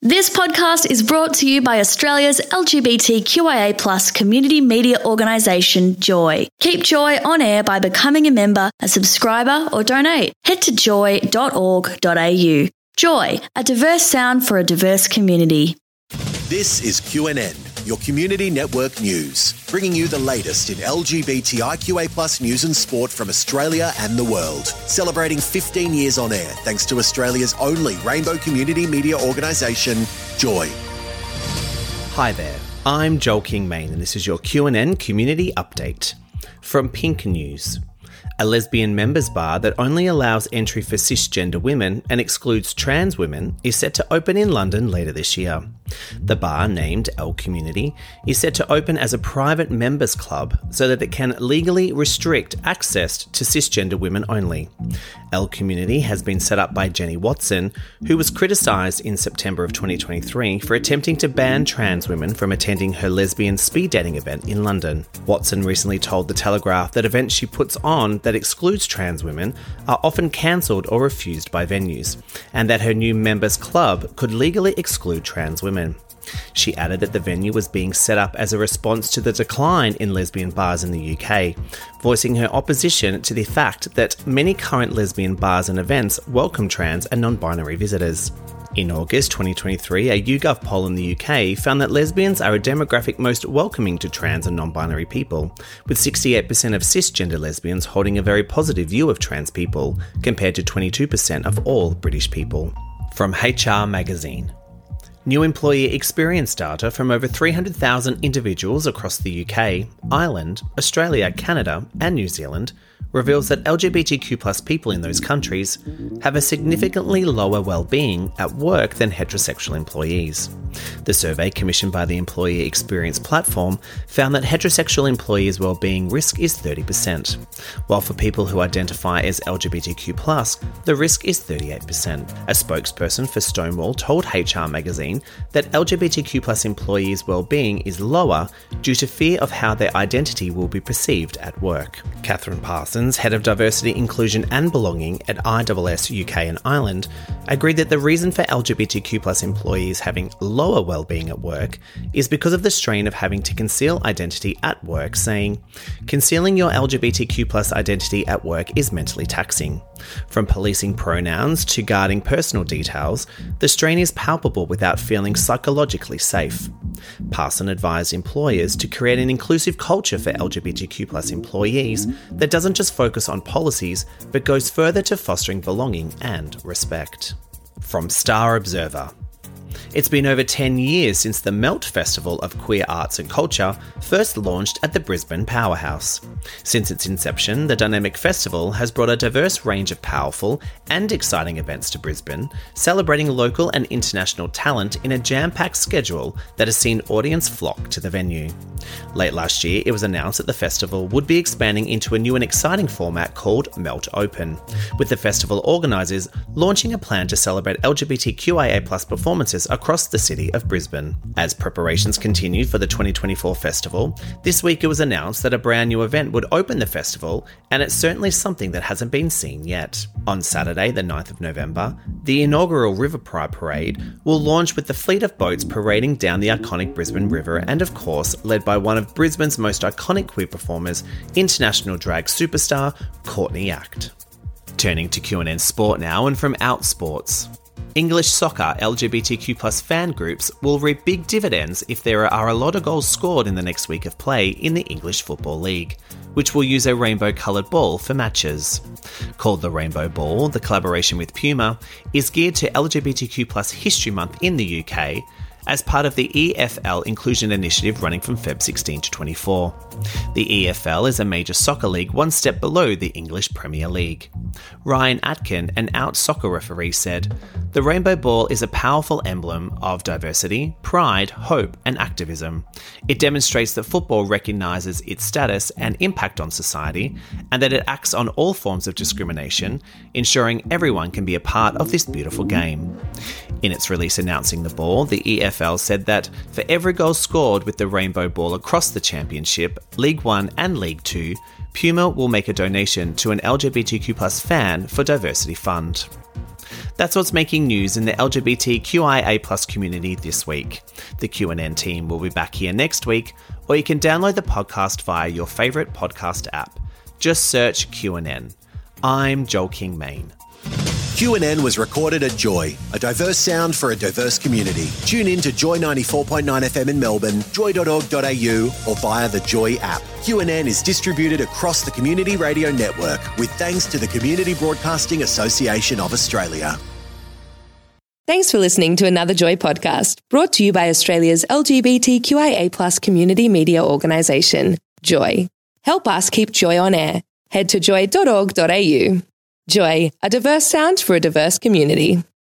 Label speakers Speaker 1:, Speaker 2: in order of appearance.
Speaker 1: This podcast is brought to you by Australia's LGBTQIA+ community media organisation, Joy. Keep Joy on air by becoming a member, a subscriber or donate. Head to joy.org.au. Joy, a diverse sound for a diverse community.
Speaker 2: This is QNN, your community network news, bringing you the latest in LGBTIQA+ news and sport from Australia and the world. Celebrating 15 years on air thanks to Australia's only rainbow community media organisation, Joy.
Speaker 3: Hi there, I'm Joel King-Main and this is your QNN Community Update. From Pink News. A lesbian members bar that only allows entry for cisgender women and excludes trans women is set to open in London later this year. The bar, named L Community, is set to open as a private members club so that it can legally restrict access to cisgender women only. L Community has been set up by Jenny Watson, who was criticised in September of 2023 for attempting to ban trans women from attending her lesbian speed dating event in London. Watson recently told The Telegraph that events she puts on that excludes trans women are often cancelled or refused by venues, and that her new members club could legally exclude trans women. She added that the venue was being set up as a response to the decline in lesbian bars in the UK, voicing her opposition to the fact that many current lesbian bars and events welcome trans and non-binary visitors. In August 2023, a YouGov poll in the UK found that lesbians are a demographic most welcoming to trans and non-binary people, with 68% of cisgender lesbians holding a very positive view of trans people, compared to 22% of all British people. From HR Magazine. New employee experience data from over 300,000 individuals across the UK, Ireland, Australia, Canada and New Zealand reveals that LGBTQ+ people in those countries have a significantly lower well-being at work than heterosexual employees. The survey, commissioned by the Employee Experience Platform, found that heterosexual employees' well-being risk is 30%, while for people who identify as LGBTQ+, the risk is 38%. A spokesperson for Stonewall told HR Magazine that LGBTQ+ employees' well-being is lower due to fear of how their identity will be perceived at work. Catherine Parsons, Head of Diversity, Inclusion and Belonging at ISS UK and Ireland, agreed that the reason for LGBTQ+ employees having lower well-being at work is because of the strain of having to conceal identity at work, saying, "Concealing your LGBTQ+ identity at work is mentally taxing. From policing pronouns to guarding personal details, the strain is palpable without feeling psychologically safe." Parson advised employers to create an inclusive culture for LGBTQ+ employees that doesn't just focus on policies, but goes further to fostering belonging and respect. From Star Observer. It's been over 10 years since the Melt Festival of Queer Arts and Culture first launched at the Brisbane Powerhouse. Since its inception, the dynamic festival has brought a diverse range of powerful and exciting events to Brisbane, celebrating local and international talent in a jam-packed schedule that has seen audience flock to the venue. Late last year, it was announced that the festival would be expanding into a new and exciting format called Melt Open, with the festival organisers launching a plan to celebrate LGBTQIA+ performances across the city of Brisbane. As preparations continued for the 2024 festival, this week it was announced that a brand new event would open the festival, and it's certainly something that hasn't been seen yet. On Saturday, the 9th of November, the inaugural River Pride Parade will launch with the fleet of boats parading down the iconic Brisbane River and, of course, led by one of Brisbane's most iconic queer performers, international drag superstar Courtney Act. Turning to QNN Sport now, and from Outsports. English soccer LGBTQ+ fan groups will reap big dividends if there are a lot of goals scored in the next week of play in the English Football League, which will use a rainbow-coloured ball for matches. Called the Rainbow Ball, the collaboration with Puma is geared to LGBTQ+ History Month in the UK, as part of the EFL Inclusion Initiative running from Feb 16 to 24. The EFL is a major soccer league one step below the English Premier League. Ryan Atkin, an out soccer referee, said, "The Rainbow Ball is a powerful emblem of diversity, pride, hope and activism. It demonstrates that football recognises its status and impact on society, and that it acts on all forms of discrimination, ensuring everyone can be a part of this beautiful game." In its release announcing the ball, the EFL said that for every goal scored with the Rainbow Ball across the Championship, League 1 and League 2, Puma will make a donation to an LGBTQ+ fan for Diversity Fund. That's what's making news in the LGBTQIA+ community this week. The QNN team will be back here next week, or you can download the podcast via your favourite podcast app. Just search QNN. I'm Joel King Main.
Speaker 2: QNN was recorded at Joy, a diverse sound for a diverse community. Tune in to Joy 94.9 FM in Melbourne, joy.org.au, or via the Joy app. QNN is distributed across the Community Radio Network with thanks to the Community Broadcasting Association of Australia.
Speaker 4: Thanks for listening to another Joy podcast, brought to you by Australia's LGBTQIA+ community media organisation, Joy. Help us keep Joy on air. Head to joy.org.au. Joy, a diverse sound for a diverse community.